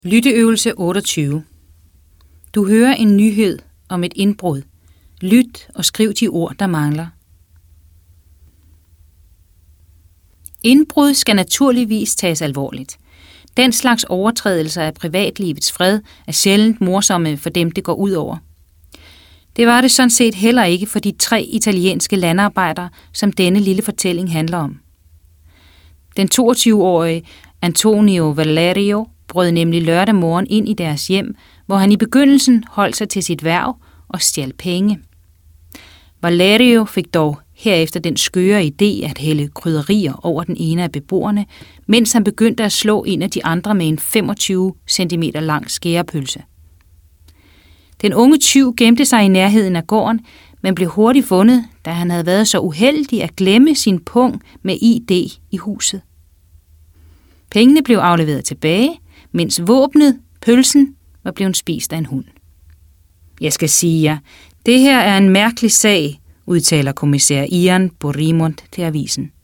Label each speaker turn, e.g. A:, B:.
A: Lytteøvelse 28. Du hører en nyhed om et indbrud. Lyt og skriv de ord, der mangler. Indbrud skal naturligvis tages alvorligt. Den slags overtrædelser af privatlivets fred er sjældent morsomme for dem, det går ud over. Det var det sådan set heller ikke for de 3 italienske landarbejdere, som denne lille fortælling handler om. Den 22-årige Antonio Valerio brød nemlig lørdag morgen ind i deres hjem, hvor han i begyndelsen holdt sig til sit hverv og stjal penge. Valerio fik dog herefter den skøre idé at hælde krydderier over den ene af beboerne, mens han begyndte at slå en af de andre med en 25 cm lang skærepølse. Den unge tyv gemte sig i nærheden af gården, men blev hurtigt fundet, da han havde været så uheldig at glemme sin pung med ID i huset. Pengene blev afleveret tilbage, mens våbnet, pølsen, var blevet spist af en hund. Jeg skal sige jer, det her er en mærkelig sag, udtaler kommissær Ian Borimond til avisen.